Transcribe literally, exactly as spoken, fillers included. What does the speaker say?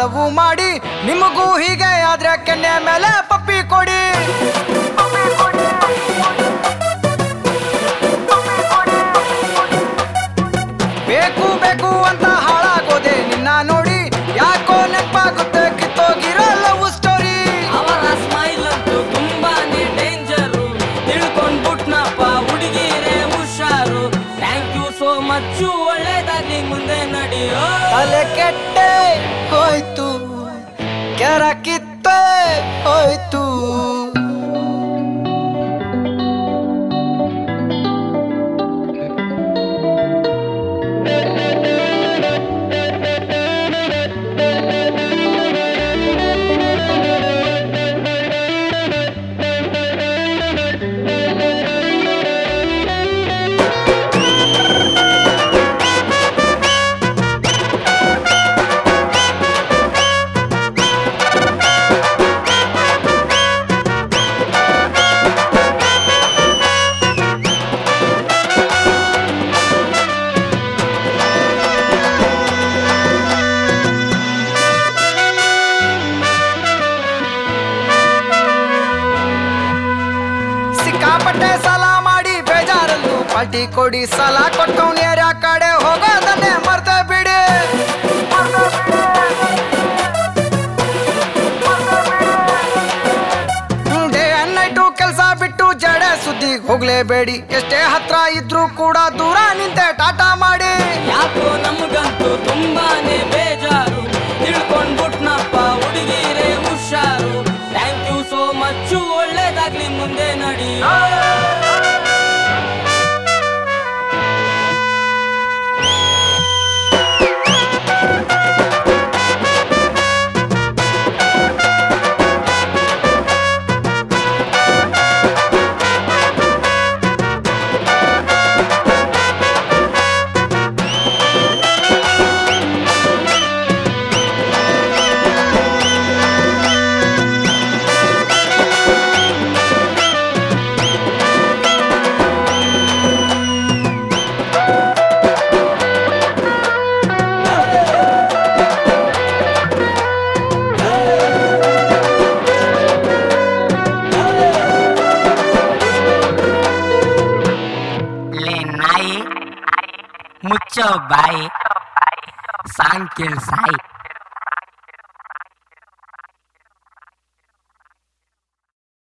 Love ಮಾಡಿ ನಿಮಗೂ ಹೀಗೆ ಆದ್ರೆ ಕೆನ್ನೆ ಮೇಲೆ ಪಪ್ಪಿ ಕೊಡಿ. ಬೇಕು ಬೇಕು ಅಂತ ಹಾಳಾಗೋದೆ ನಿನ್ನ ನೋಡಿ, ಯಾಕೋ ನೆನಪಾಗುತ್ತೆ ಕಿತ್ತೋಗಿರೋ ಲವ್ ಸ್ಟೋರಿ. ಅವರ ಸ್ಮೈಲ್ ಅಂತೂ ತುಂಬಾನೇ ಡೇಂಜರು, ತಿಳ್ಕೊಂಡ್ಬಿಟ್ನಪ್ಪ ಹುಡುಗಿರೇ ಹುಷಾರು. ಥ್ಯಾಂಕ್ ಯು ಸೋ ಮಚ್, ಒಳ್ಳೇದಾಗಿ ಮುಂದೆ ನಡೆಯೋ. ತಲೆ ಕೆಟ್ಟೆ ಹೋಯ್ತು, ಕೆರ ಕಿತ್ತೆ ಹೋಯ್ತು. ಸಿಕ್ಕಾಪಟ್ಟೆ ಸಾಲ ಮಾಡಿ ಬೇಜಾರಲ್ಲೂ ಪಾರ್ಟಿ ಕೊಡಿ, ಸಾಲ ಕೊಟ್ಟವ್ನ ಏರಿಯಾ ಕಡೆ ಹೋಗೋದನ್ನೇ ಮರ್ತೆ ಬಿಡಿ. ಡೇ ಅಂಡ್ ನೈಟು ಕೆಲಸ ಬಿಟ್ಟು ಜಡೆ ಸುದ್ದಿಗೆ ಹೋಗ್ಲೇಬೇಡಿ, ಎಷ್ಟೇ ಹತ್ರ ಇದ್ರೂ ಕೂಡ ದೂರ ನಿಂತೆ ಟಾಟಾ ಮಾಡಿ. ಯಾಕೋ ನಮ್ಗಂತೂ ತುಂಬಾನೇ ಬೇಜಾರು, ತಿಳ್ಕೊಂಡ್ಬಿಟ್ನಪ್ಪ ಹುಡುಗಿರೇ ಹುಷಾರು. ಥ್ಯಾಂಕ್ ಯು ಸೋ ಮಚ್, ಒಳ್ಳೇದಾಗ್ಲಿ ಮುಂದೆ ನಡೆಯೋ. ಮುಚ್ಚೋ ಬಾಯಿ ಸಾಂಗ್ ಕೇಳ್ ಸಾಯಿ.